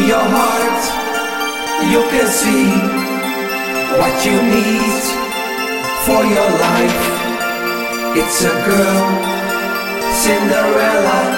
your heart, you can see what you need for your life. It's a girl, Cinderella.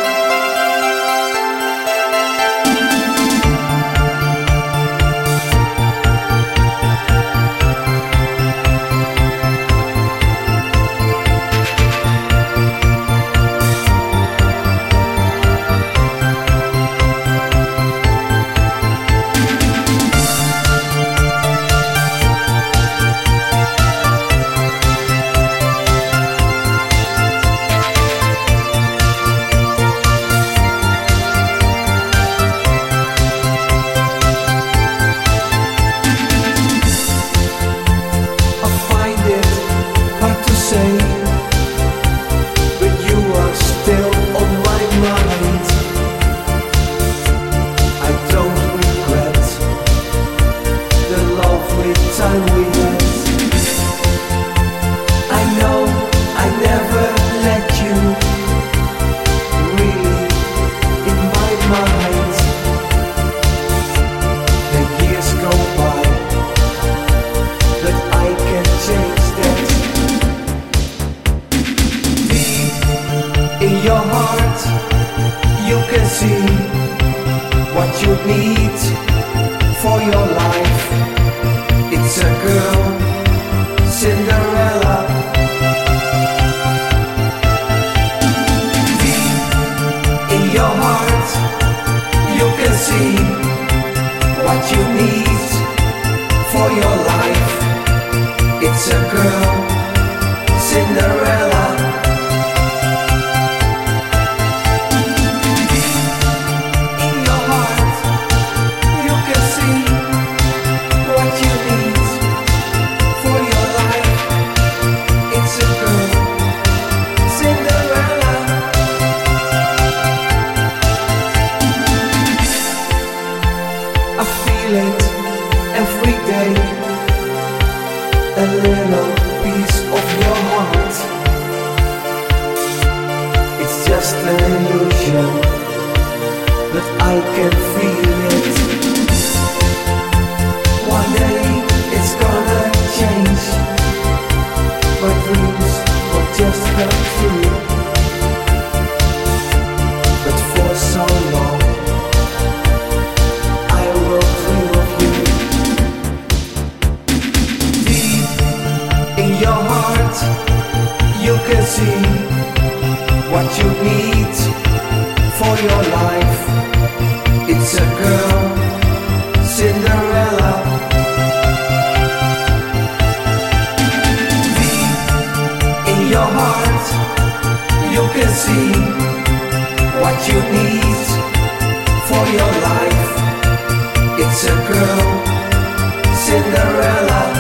In your heart, you can see what you need for your life. It's a girl, Cinderella. Deep in your heart, you can see what you need for your life. It's a girl, Cinderella. Every day, a little piece of your heart. It's just an illusion, but I can feel it. One day it's gonna change. My dreams will just come true. But for so long you can see what you need for your life. It's a girl, Cinderella. Deep in your heart, you can see what you need for your life. It's a girl, Cinderella.